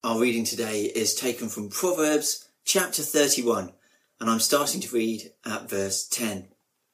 Our reading today is taken from Proverbs chapter 31, and I'm starting to read at verse 10.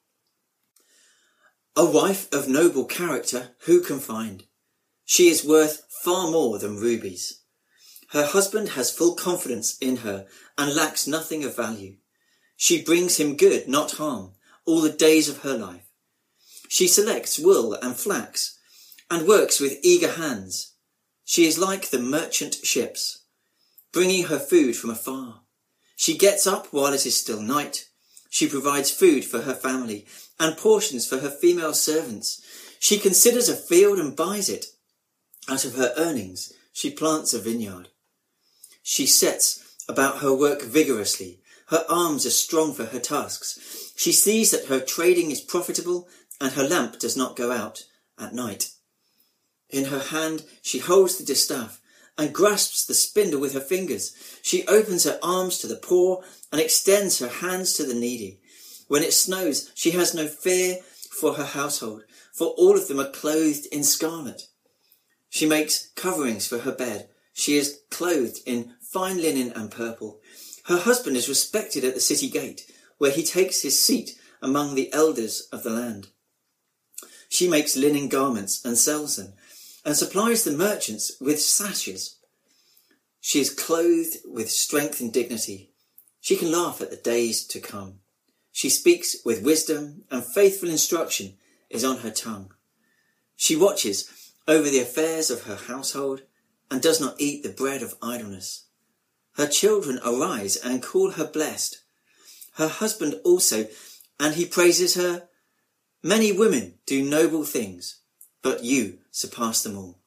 A wife of noble character who can find? She is worth far more than rubies. Her husband has full confidence in her and lacks nothing of value. She brings him good, not harm, all the days of her life. She selects wool and flax and works with eager hands. She is like the merchant ships, bringing her food from afar. She gets up while it is still night. She provides food for her family and portions for her female servants. She considers a field and buys it. Out of her earnings, she plants a vineyard. She sets about her work vigorously. Her arms are strong for her tasks. She sees that her trading is profitable and her lamp does not go out at night. In her hand, she holds the distaff and grasps the spindle with her fingers. She opens her arms to the poor and extends her hands to the needy. When it snows, she has no fear for her household, for all of them are clothed in scarlet. She makes coverings for her bed. She is clothed in fine linen and purple. Her husband is respected at the city gate, where he takes his seat among the elders of the land. She makes linen garments and sells them, and supplies the merchants with sashes. She is clothed with strength and dignity. She can laugh at the days to come. She speaks with wisdom, and faithful instruction is on her tongue. She watches over the affairs of her household and does not eat the bread of idleness. Her children arise and call her blessed. Her husband also, and he praises her. Many women do noble things, but you surpass them all.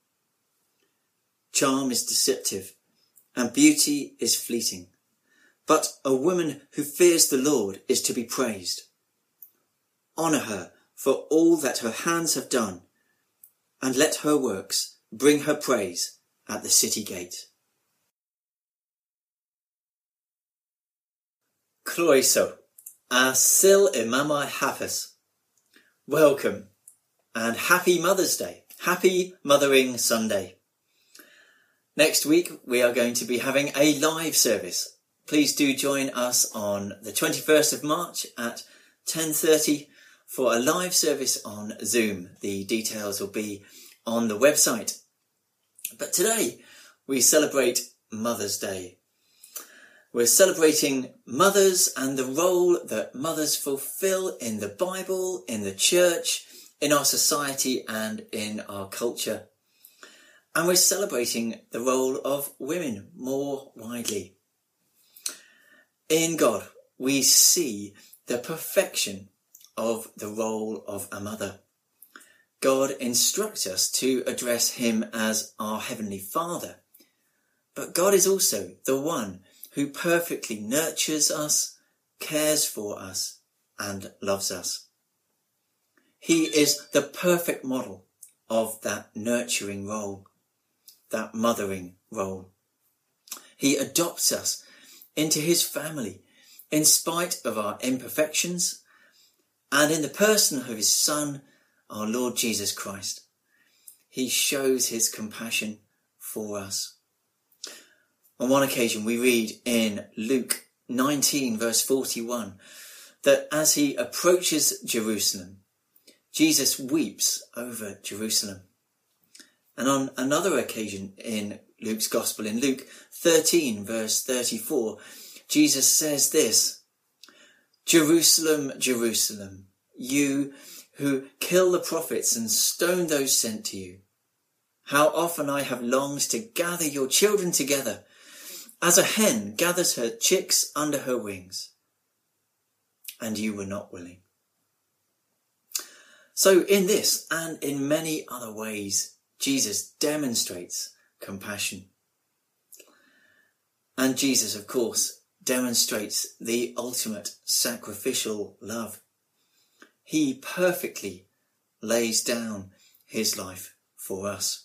Charm is deceptive, and beauty is fleeting, but a woman who fears the Lord is to be praised. Honour her for all that her hands have done, and let her works bring her praise at the city gate. Croeso, a sil imama hafas. Welcome, and happy Mother's Day. Happy Mothering Sunday. Next week, we are going to be having a live service. Please do join us on the 21st of March at 10:30 for a live service on Zoom. The details will be on the website. But today, we celebrate Mother's Day. We're celebrating mothers and the role that mothers fulfill in the Bible, in the church, in our society and in our culture. And we're celebrating the role of women more widely. In God, we see the perfection of the role of a mother. God instructs us to address him as our Heavenly Father. But God is also the one who perfectly nurtures us, cares for us, and loves us. He is the perfect model of that nurturing role, that mothering role. He adopts us into his family in spite of our imperfections and in the person of his Son, our Lord Jesus Christ. He shows his compassion for us. On one occasion we read in Luke 19 verse 41 that as he approaches Jerusalem, Jesus weeps over Jerusalem. And on another occasion in Luke's Gospel, in Luke 13 verse 34, Jesus says this: Jerusalem, Jerusalem, you who kill the prophets and stone those sent to you. How often I have longed to gather your children together, as a hen gathers her chicks under her wings, and you were not willing. So in this and in many other ways, Jesus demonstrates compassion. And Jesus, of course, demonstrates the ultimate sacrificial love. He perfectly lays down his life for us.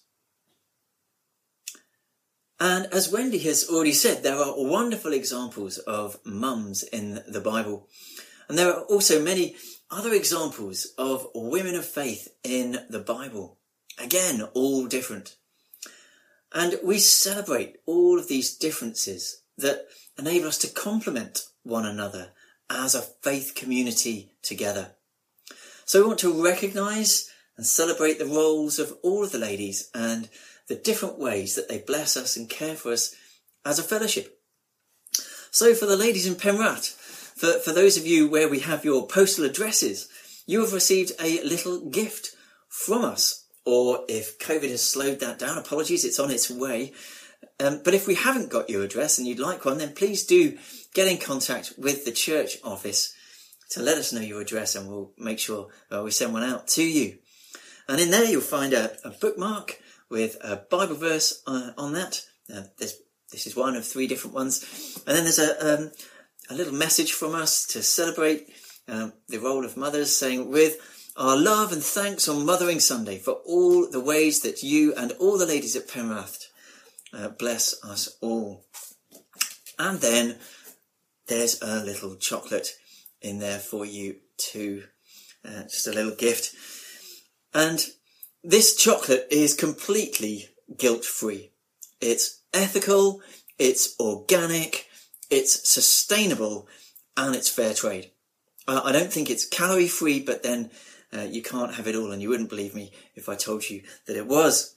And as Wendy has already said, there are wonderful examples of mums in the Bible. And there are also many other examples of women of faith in the Bible. Again, all different. And we celebrate all of these differences that enable us to complement one another as a faith community together. So we want to recognise and celebrate the roles of all of the ladies and the different ways that they bless us and care for us as a fellowship. So for the ladies in Penrath, for those of you where we have your postal addresses, you have received a little gift from us. Or if COVID has slowed that down, apologies, it's on its way. But if we haven't got your address and you'd like one, then please do get in contact with the church office to let us know your address, and we'll make sure we send one out to you. And in there you'll find a bookmark with a Bible verse on that. This is one of 3 different ones. And then there's a little message from us to celebrate the role of mothers, saying, with our love and thanks on Mothering Sunday for all the ways that you and all the ladies at Penrath bless us all. And then there's a little chocolate in there for you too. Just a little gift. And this chocolate is completely guilt-free. It's ethical, it's organic, it's sustainable, and it's fair trade. I don't think it's calorie-free, but then you can't have it all, and you wouldn't believe me if I told you that it was.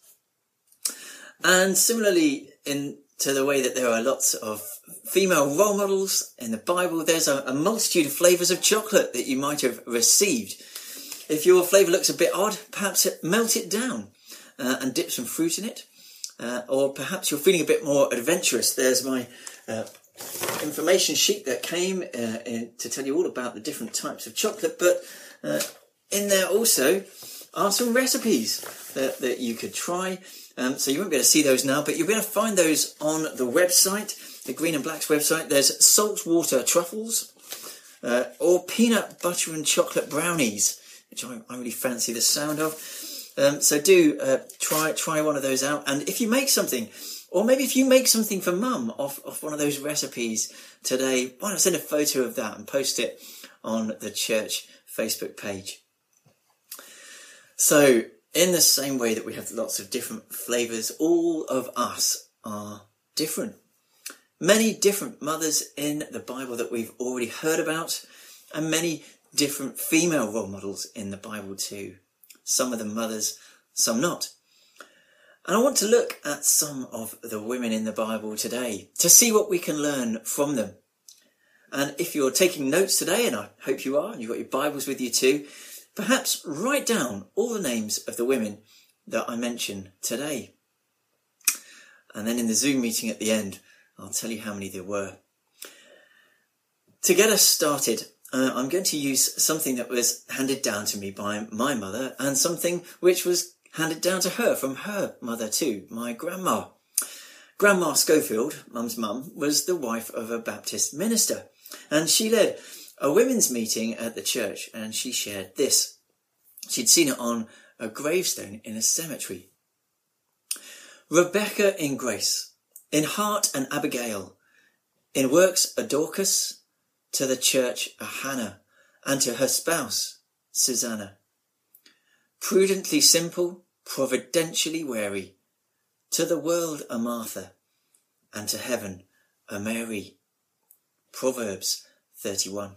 And similarly, to the way that there are lots of female role models in the Bible, there's a multitude of flavours of chocolate that you might have received. If your flavour looks a bit odd, perhaps melt it down and dip some fruit in it. Or perhaps you're feeling a bit more adventurous. There's my information sheet that came to tell you all about the different types of chocolate, but in there also are some recipes that you could try. So you won't be able to see those now, but you'll be able to find those on the website, the Green and Black's website. There's saltwater truffles or peanut butter and chocolate brownies, which I really fancy the sound of. So do try one of those out. And if you make something, or maybe if you make something for mum off one of those recipes today, why not send a photo of that and post it on the church Facebook page. So in the same way that we have lots of different flavours, all of us are different. Many different mothers in the Bible that we've already heard about, and many different female role models in the Bible too. Some of them mothers, some not. And I want to look at some of the women in the Bible today to see what we can learn from them. And if you're taking notes today, and I hope you are, and you've got your Bibles with you too, perhaps write down all the names of the women that I mention today. And then in the Zoom meeting at the end, I'll tell you how many there were. To get us started, I'm going to use something that was handed down to me by my mother, and something which was handed down to her from her mother too, my grandma. Grandma Schofield, Mum's mum, was the wife of a Baptist minister, and she led a women's meeting at the church, and she shared this. She'd seen it on a gravestone in a cemetery. Rebecca in grace, in heart an Abigail, in works a Dorcas, to the church a Hannah, and to her spouse Susanna. Prudently simple, providentially wary, to the world a Martha, and to heaven a Mary. Proverbs 31.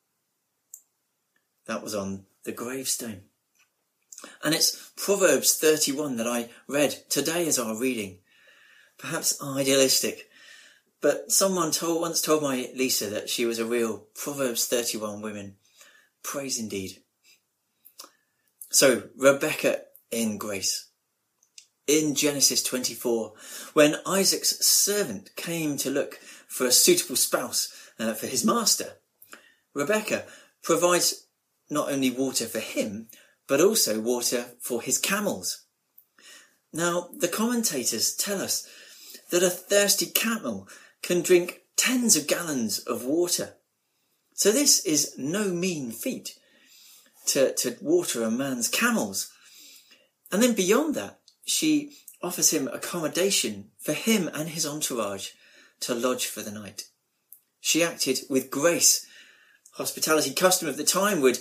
That was on the gravestone. And it's Proverbs 31 that I read today as our reading. Perhaps idealistic, but someone once told my Lisa that she was a real Proverbs 31 woman. Praise indeed. So, Rebecca in grace. In Genesis 24, when Isaac's servant came to look for a suitable spouse for his master, Rebecca provides not only water for him, but also water for his camels. Now, the commentators tell us that a thirsty camel can drink tens of gallons of water. So this is no mean feat to water a man's camels. And then beyond that, she offers him accommodation for him and his entourage to lodge for the night. She acted with grace. Hospitality custom of the time would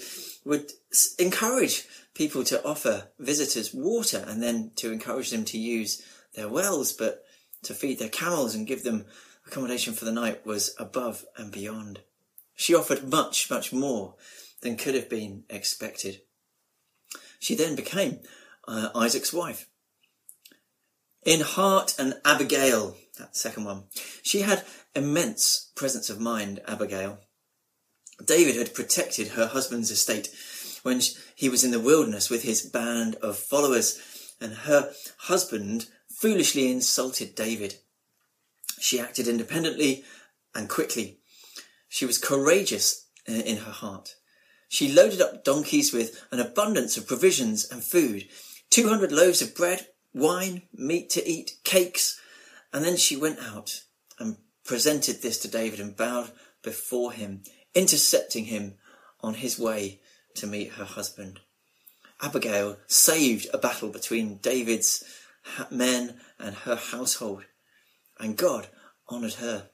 encourage people to offer visitors water and then to encourage them to use their wells, but to feed their camels and give them accommodation for the night was above and beyond. She offered much, much more than could have been expected. She then became Isaac's wife. In heart and Abigail, that second one, she had immense presence of mind, Abigail. David had protected her husband's estate when he was in the wilderness with his band of followers, and her husband foolishly insulted David. She acted independently and quickly. She was courageous in her heart. She loaded up donkeys with an abundance of provisions and food, 200 loaves of bread, wine, meat to eat, cakes, and then she went out and presented this to David and bowed before him, intercepting him on his way to meet her husband. Abigail saved a battle between David's men and her household, and God honoured her.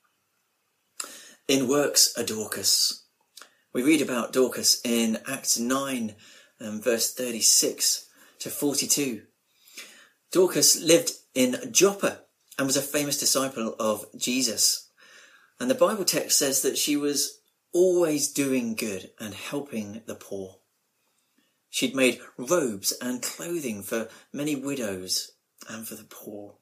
In works a Dorcas. We read about Dorcas in Acts 9, verse 36 to 42. Dorcas lived in Joppa and was a famous disciple of Jesus. And the Bible text says that she was always doing good and helping the poor. She'd made robes and clothing for many widows and for the poor.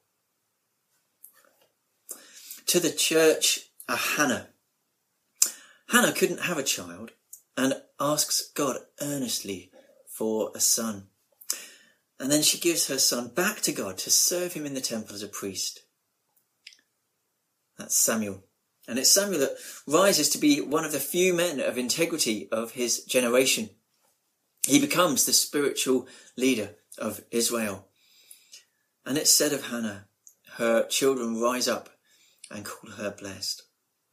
To the church, a Hannah. Hannah couldn't have a child and asks God earnestly for a son. And then she gives her son back to God to serve him in the temple as a priest. That's Samuel. And it's Samuel that rises to be one of the few men of integrity of his generation. He becomes the spiritual leader of Israel. And it's said of Hannah, her children rise up and call her blessed.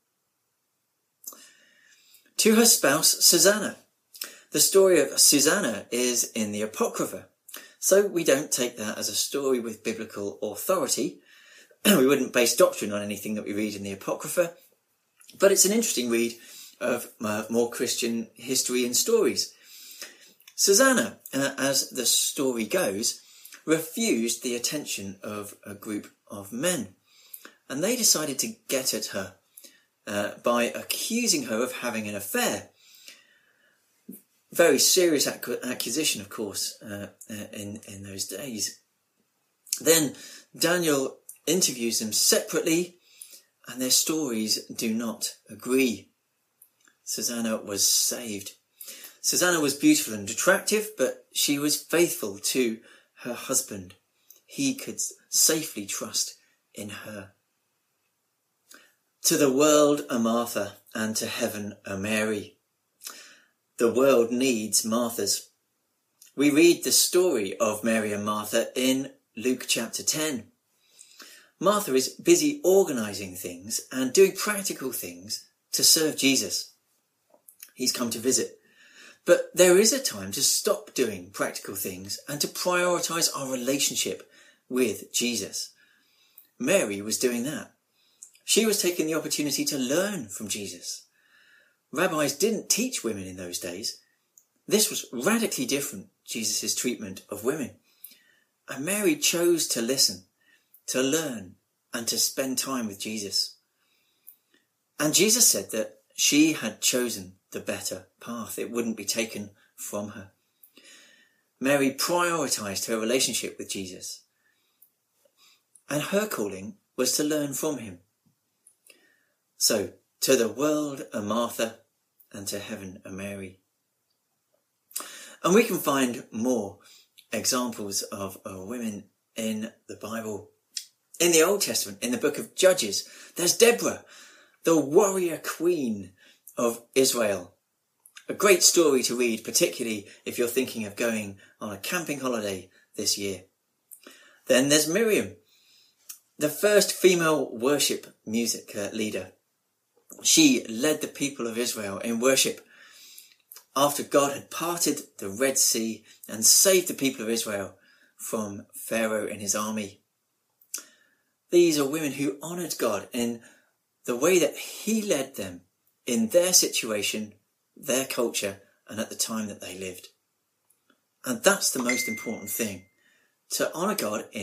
To her spouse, Susanna. The story of Susanna is in the Apocrypha, so we don't take that as a story with biblical authority. We wouldn't base doctrine on anything that we read in the Apocrypha, but it's an interesting read of more Christian history and stories. Susanna, as the story goes, refused the attention of a group of men, and they decided to get at her by accusing her of having an affair. Very serious accusation, of course, in those days. Then Daniel interviews them separately, and their stories do not agree. Susanna was saved. Susanna was beautiful and attractive, but she was faithful to her husband. He could safely trust in her. To the world, a Martha, and to heaven, a Mary. The world needs Marthas. We read the story of Mary and Martha in Luke chapter 10. Martha is busy organising things and doing practical things to serve Jesus. He's come to visit. But there is a time to stop doing practical things and to prioritise our relationship with Jesus. Mary was doing that. She was taking the opportunity to learn from Jesus. Rabbis didn't teach women in those days. This was radically different, Jesus' treatment of women. And Mary chose to listen, to learn, and to spend time with Jesus. And Jesus said that she had chosen the better path. It wouldn't be taken from her. Mary prioritised her relationship with Jesus. And her calling was to learn from him. So, to the world, a Martha, and to heaven, a Mary. And we can find more examples of women in the Bible. In the Old Testament, in the book of Judges, there's Deborah, the warrior queen of Israel. A great story to read, particularly if you're thinking of going on a camping holiday this year. Then there's Miriam, the first female worship music leader. She led the people of Israel in worship after God had parted the Red Sea and saved the people of Israel from Pharaoh and his army. These are women who honoured God in the way that he led them in their situation, their culture, and at the time that they lived. And that's the most important thing, to honour God in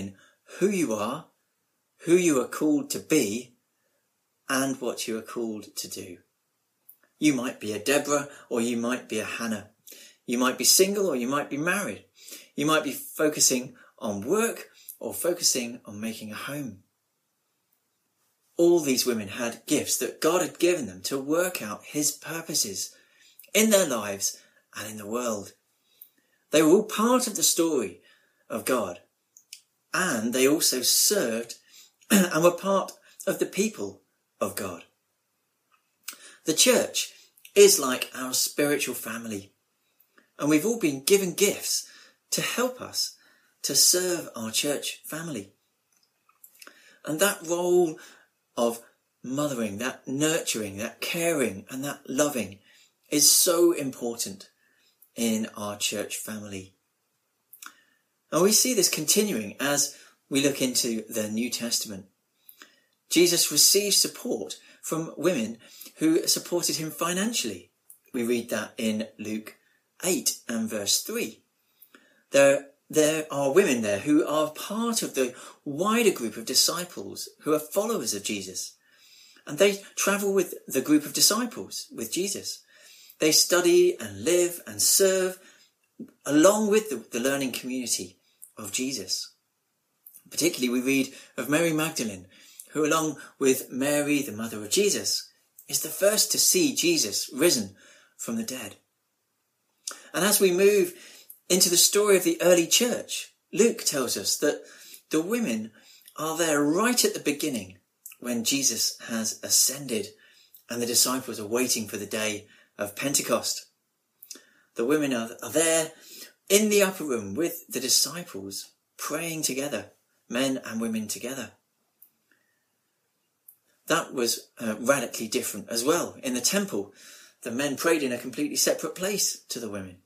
who you are, who you are called to be, and what you are called to do. You might be a Deborah or you might be a Hannah. You might be single or you might be married. You might be focusing on work or focusing on making a home. All these women had gifts that God had given them to work out his purposes in their lives and in the world. They were all part of the story of God, and they also served and were part of the people of God. The church is like our spiritual family, and we've all been given gifts to help us to serve our church family. And that role of mothering, that nurturing, that caring and that loving is so important in our church family. And we see this continuing as we look into the New Testament. Jesus received support from women who supported him financially. We read that in Luke 8 and verse 3. There are women there who are part of the wider group of disciples who are followers of Jesus. And they travel with the group of disciples, with Jesus. They study and live and serve along with the learning community of Jesus. Particularly we read of Mary Magdalene, who along with Mary, the mother of Jesus, is the first to see Jesus risen from the dead. And as we move into the story of the early church, Luke tells us that the women are there right at the beginning when Jesus has ascended and the disciples are waiting for the day of Pentecost. The women are there in the upper room with the disciples praying together, men and women together. That was radically different as well. In the temple, the men prayed in a completely separate place to the women.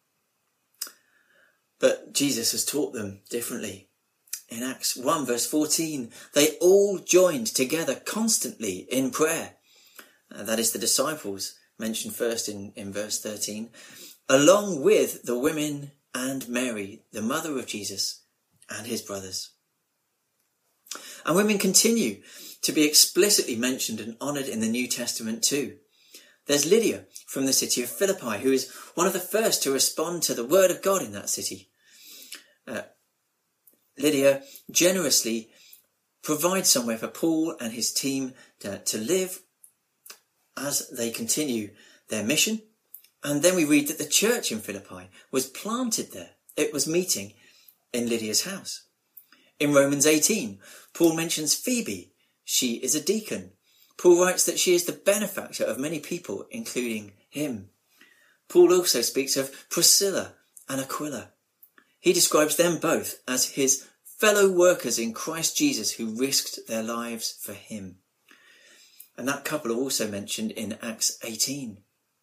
But Jesus has taught them differently. In Acts 1 verse 14, they all joined together constantly in prayer. That is the disciples mentioned first in verse 13, along with the women and Mary, the mother of Jesus, and his brothers. And women continue to be explicitly mentioned and honoured in the New Testament too. There's Lydia from the city of Philippi, who is one of the first to respond to the word of God in that city. Lydia generously provides somewhere for Paul and his team to live as they continue their mission. And then we read that the church in Philippi was planted there. It was meeting in Lydia's house. In Romans 18, Paul mentions Phoebe. She is a deacon. Paul writes that she is the benefactor of many people, including him. Paul also speaks of Priscilla and Aquila. He describes them both as his fellow workers in Christ Jesus who risked their lives for him. And that couple are also mentioned in Acts 18.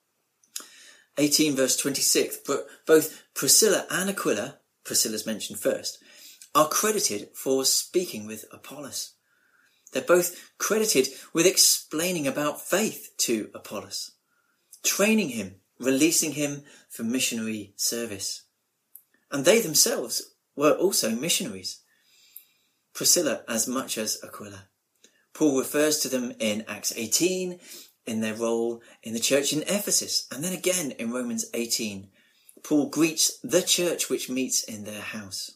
18 verse 26, but both Priscilla and Aquila, Priscilla's mentioned first, are credited for speaking with Apollos. They're both credited with explaining about faith to Apollos, training him, releasing him for missionary service. And they themselves were also missionaries. Priscilla as much as Aquila. Paul refers to them in Acts 18, in their role in the church in Ephesus, and then again in Romans 18. Paul greets the church which meets in their house.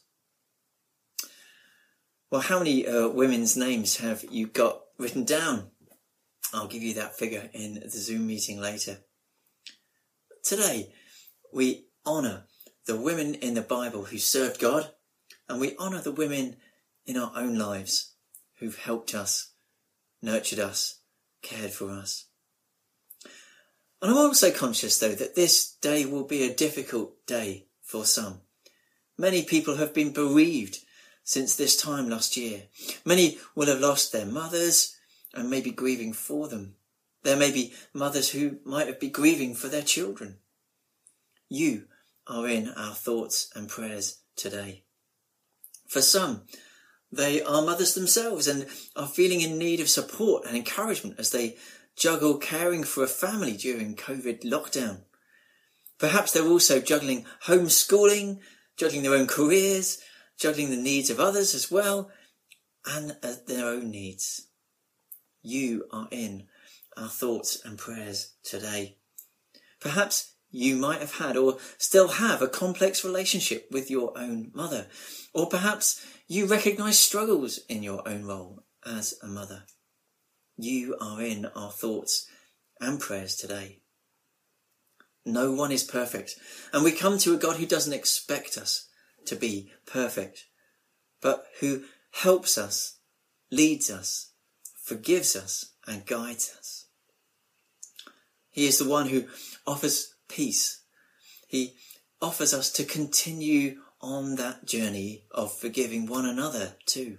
Well, how many women's names have you got written down? I'll give you that figure in the Zoom meeting later. Today, we honour the women in the Bible who served God, and we honour the women in our own lives who've helped us, nurtured us, cared for us. And I'm also conscious, though, that this day will be a difficult day for some. Many people have been bereaved since this time last year. Many will have lost their mothers and may be grieving for them. There may be mothers who might be grieving for their children. You are in our thoughts and prayers today. For some, they are mothers themselves and are feeling in need of support and encouragement as they juggle caring for a family during COVID lockdown. Perhaps they're also juggling homeschooling, juggling their own careers, juggling the needs of others as well, and their own needs. You are in our thoughts and prayers today. Perhaps you might have had or still have a complex relationship with your own mother, or perhaps you recognise struggles in your own role as a mother. You are in our thoughts and prayers today. No one is perfect, and we come to a God who doesn't expect us to be perfect, but who helps us, leads us, forgives us, and guides us. He is the one who offers peace. He offers us to continue on that journey of forgiving one another too.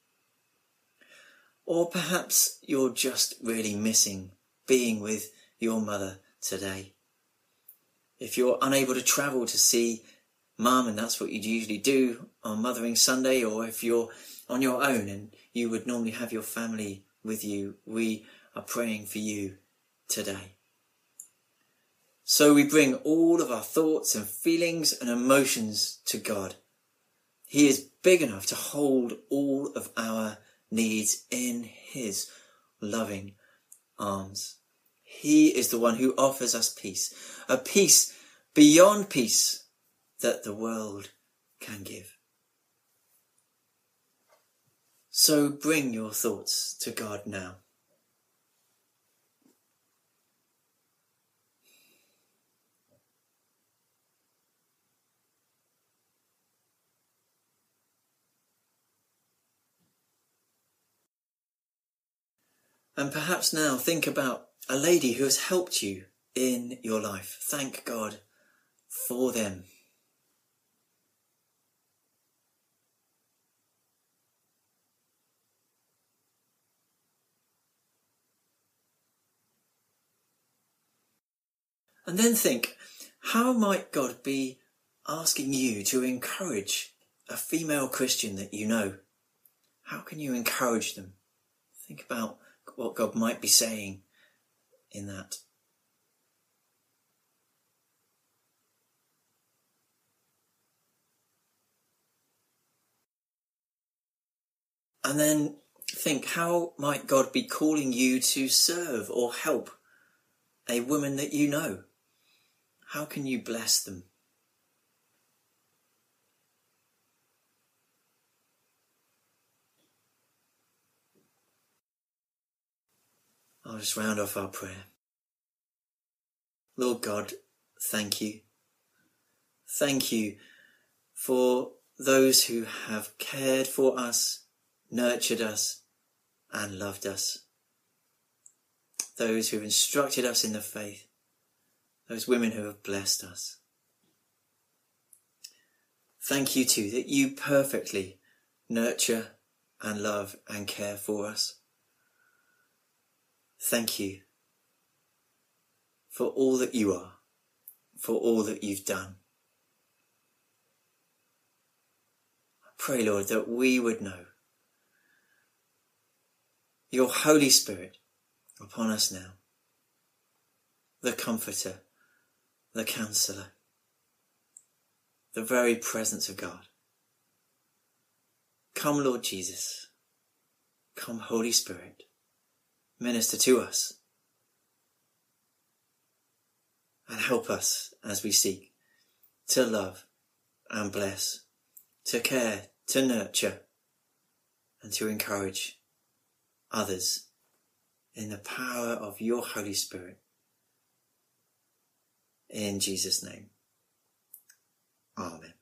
Or perhaps you're just really missing being with your mother today. If you're unable to travel to see Mum, and that's what you'd usually do on Mothering Sunday, or if you're on your own and you would normally have your family with you, we are praying for you today. So we bring all of our thoughts and feelings and emotions to God. He is big enough to hold all of our needs in his loving arms. He is the one who offers us peace, a peace beyond peace that the world can give. So bring your thoughts to God now. And perhaps now think about a lady who has helped you in your life. Thank God for them. And then think, how might God be asking you to encourage a female Christian that you know? How can you encourage them? Think about what God might be saying in that. And then think, how might God be calling you to serve or help a woman that you know? How can you bless them? I'll just round off our prayer. Lord God, thank you. Thank you for those who have cared for us, nurtured us, and loved us. Those who have instructed us in the faith. Those women who have blessed us. Thank you too that you perfectly nurture and love and care for us. Thank you for all that you are, for all that you've done. I pray, Lord, that we would know your Holy Spirit upon us now, the Comforter, the Counsellor, the very presence of God. Come, Lord Jesus. Come, Holy Spirit. Minister to us and help us as we seek to love and bless, to care, to nurture, and to encourage others in the power of your Holy Spirit. In Jesus' name. Amen.